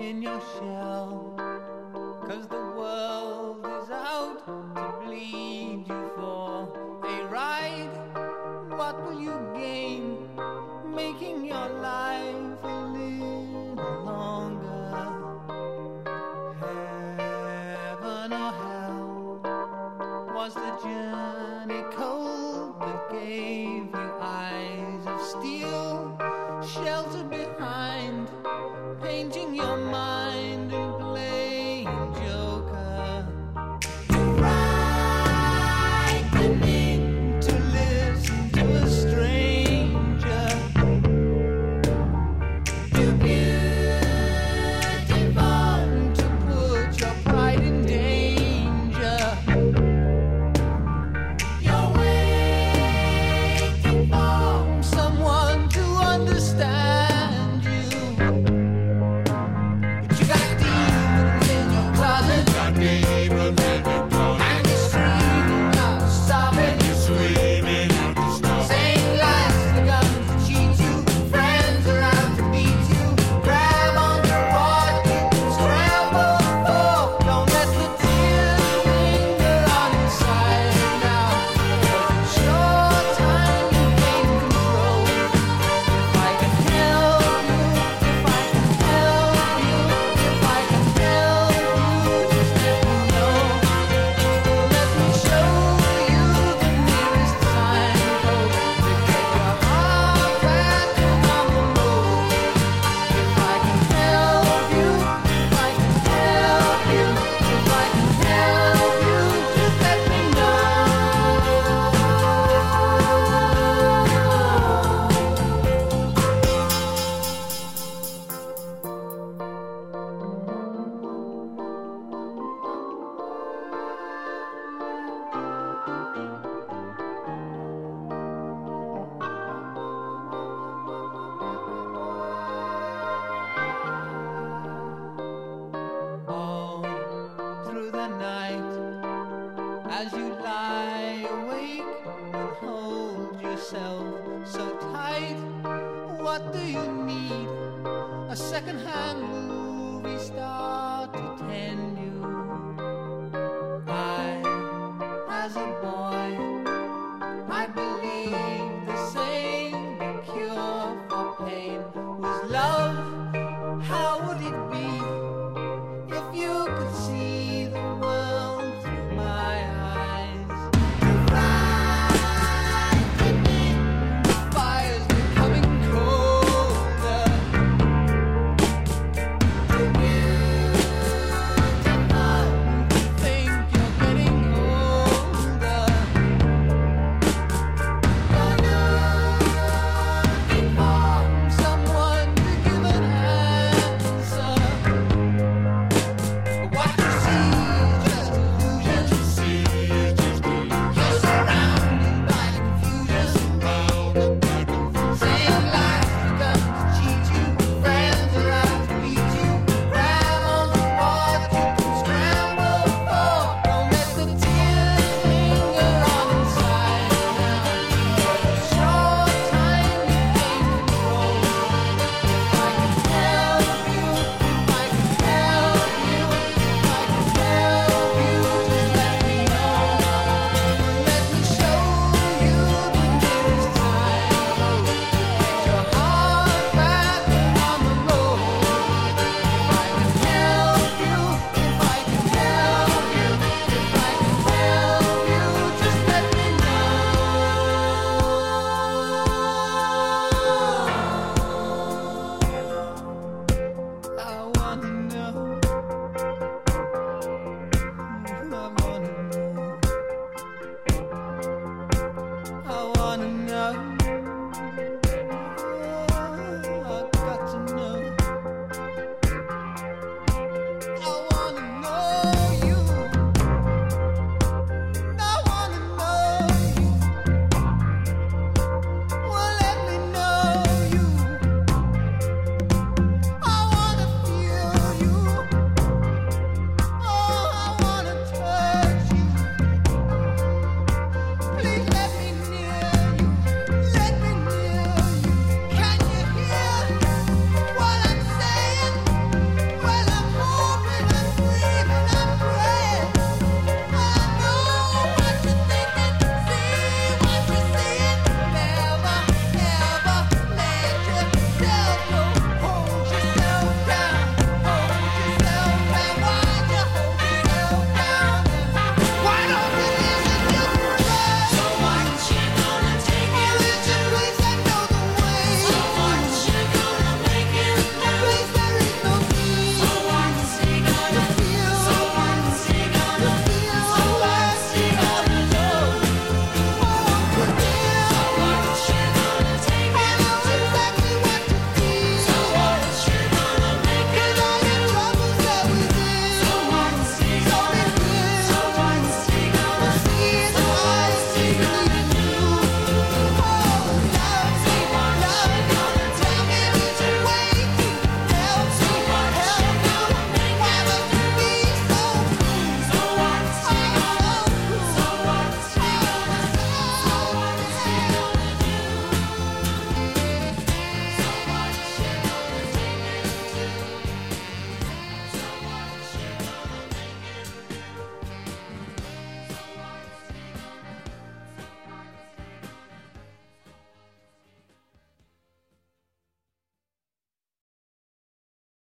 in your shell, 'cause the world is out to bleed you for a ride. What will you gain making your life a little longer? Heaven or hell? Was the journey cold that gave you eyes of steel, shelter behind, painting your mind and playing joker? Frightening to listen to a stranger. Too beautiful to put your pride in danger. You're waiting for someone to understand you, but you got demons in your closet, and you're screaming out to stop it. Saying lies to guns to cheat you, friends around to beat you. Grab onto what you can scramble for. Don't let the tears linger on your side now, 'cause it's your time to gain control. If I can help you, if I can help you, if I can help you, just let me know. Let me show you the nearest signpost to get your heart back on the road. If I can help you, if I can help you, if I can help you, just let me know. All through the night, as you lie awake and hold yourself so tight, what do you need? A second-hand movie star to tend you